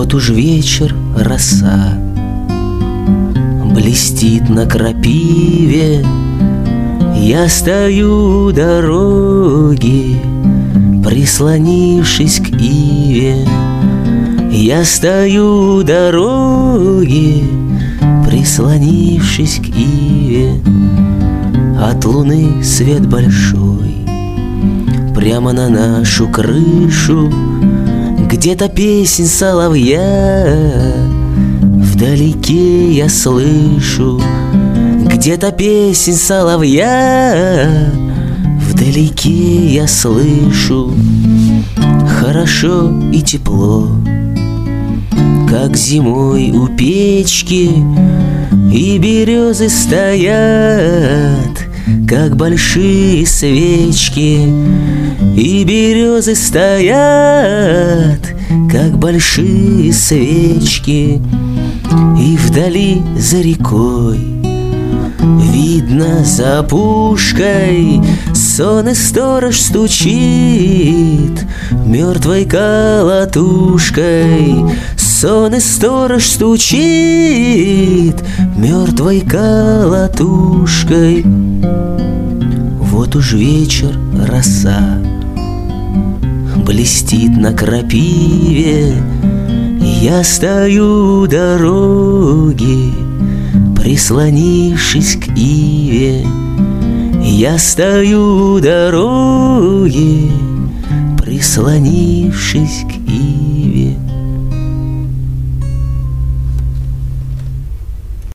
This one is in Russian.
Вот уж вечер, роса блестит на крапиве. Я стою у дороги, прислонившись к иве. Я стою у дороги, прислонившись к иве. От луны свет большой прямо на нашу крышу. Где-то песнь соловья вдалеке я слышу. Где-то песнь соловья вдалеке я слышу. Хорошо и тепло, как зимой у печки, и березы стоят, как большие свечки. И березы стоят, как большие свечки. И вдали за рекой видно за опушкой сонный сторож стучит мертвой колотушкой. Сонный сторож стучит мертвой колотушкой. Вот уж вечер, роса блестит на крапиве. Я стою у дороги, прислонившись к иве. Я стою у дороги, прислонившись к иве.